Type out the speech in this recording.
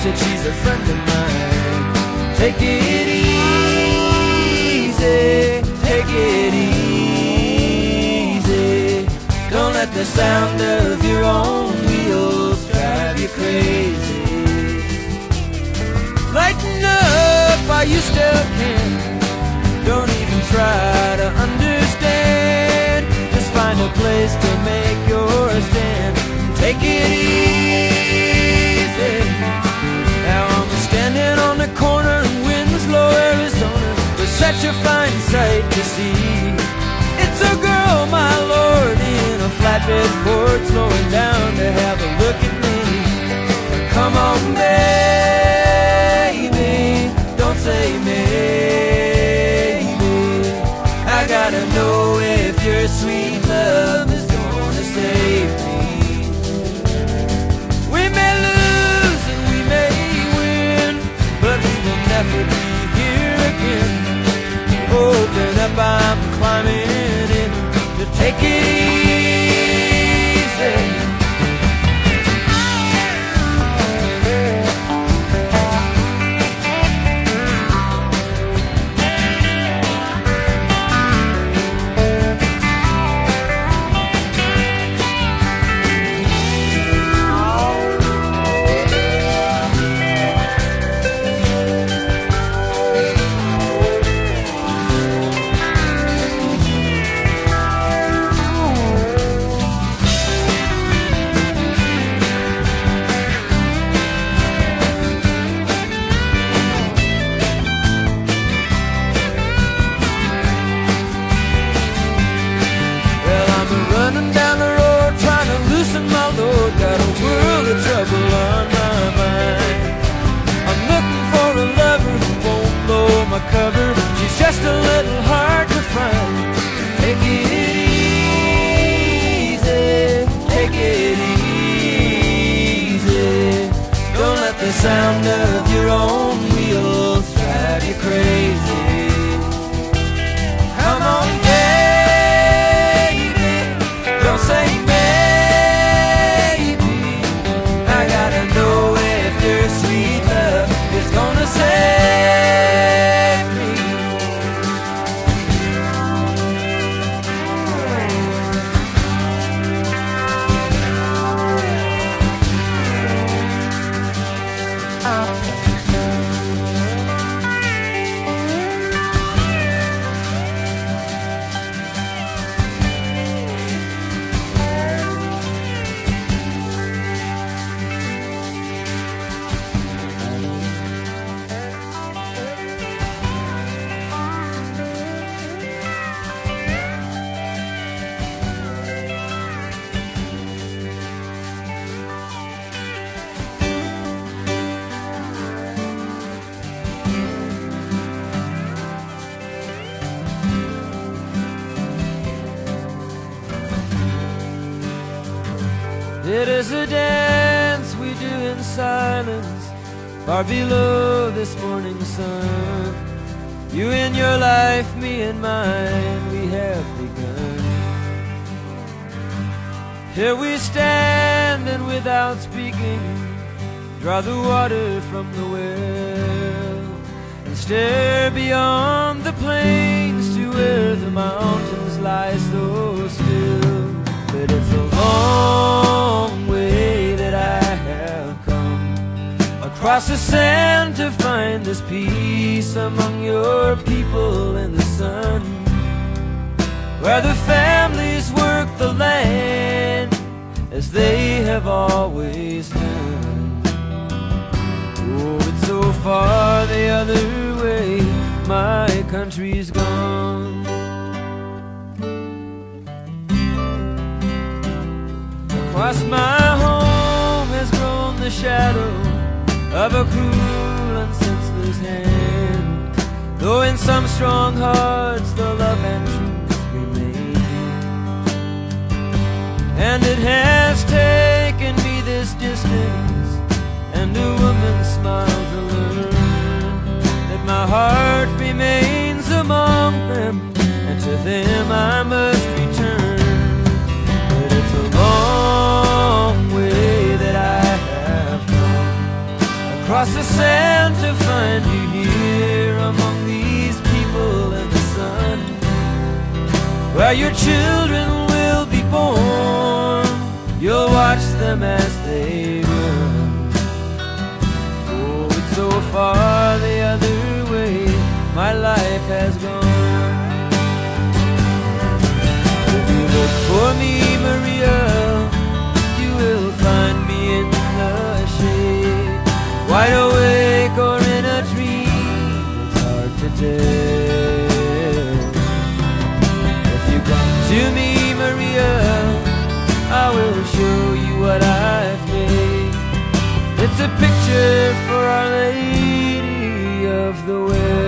said she's a friend of mine. Take it easy, take it easy. Don't let the sound of your own wheels drive you crazy. Lighten up while you still can. Don't even try to understand. Just find a place to make your stand. Take it easy. Now I'm standing on the corner in Winslow, Arizona, with such a fine sight to see. It's a girl, my lord, in a flatbed Ford, slowing down to have a look at me. Come on, baby, don't say maybe. I gotta know if your sweet love is gonna save me. We may lose and we may win, but we will never be here again. Open up, I'm climbing in to take it easy. Running down the road, trying to loosen my load. Got a world of trouble on my mind. I'm looking for a lover who won't blow my cover. She's just a little hard to find. Take it easy, take it easy. Don't let the sound of your own wheels drive you crazy. Come on, say maybe. I gotta know if your sweet love is gonna save me. It is a dance we do in silence, far below this morning sun. You in your life, me in mine, we have begun. Here we stand and without speaking, draw the water from the well, and stare beyond the plains to where the mountains lie so still. But it's a long way that I have come across the sand to find this peace among your people in the sun, where the families work the land as they have always done. Oh, it's so far the other way, my country's gone. Across my home has grown the shadow of a cruel and senseless hand, though in some strong hearts the love and truth remain. And it has taken me this distance and a woman's smile to learn that my heart remains among them, and to them I must return. But it's a long way that I have come across across the sand to find you here among these people in the sun, where your children will be born. You'll watch them as they run. Oh, it's so far the other way my life has gone. If you look for me, Maria, you will find me in the shade, wide awake or in a dream, it's hard to tell. If you come to me, Maria, I will show you what I've made. It's a picture for Our Lady of the Well.